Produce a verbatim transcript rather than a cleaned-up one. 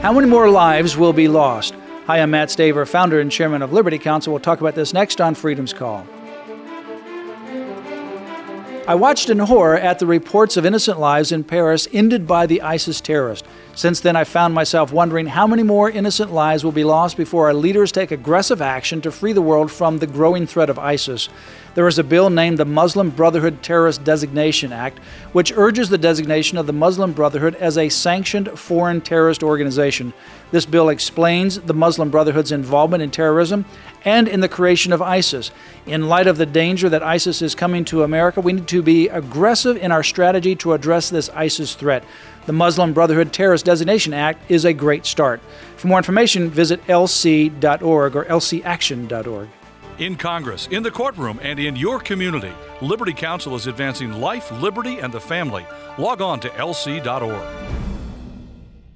How many more lives will be lost? Hi, I'm Matt Staver, founder and chairman of Liberty Counsel. We'll talk about this next on Freedom's Call. I watched in horror at the reports of innocent lives in Paris ended by the ISIS terrorist. Since then, I found myself wondering how many more innocent lives will be lost before our leaders take aggressive action to free the world from the growing threat of ISIS. There is a bill named the Muslim Brotherhood Terrorist Designation Act, which urges the designation of the Muslim Brotherhood as a sanctioned foreign terrorist organization. This bill explains the Muslim Brotherhood's involvement in terrorism and in the creation of ISIS. In light of the danger that ISIS is coming to America, we need to be aggressive in our strategy to address this ISIS threat. The Muslim Brotherhood Terrorist Designation Act is a great start. For more information, visit L C dot org or L C action dot org. In Congress, in the courtroom, and in your community, Liberty Counsel is advancing life, liberty, and the family. Log on to L C dot org.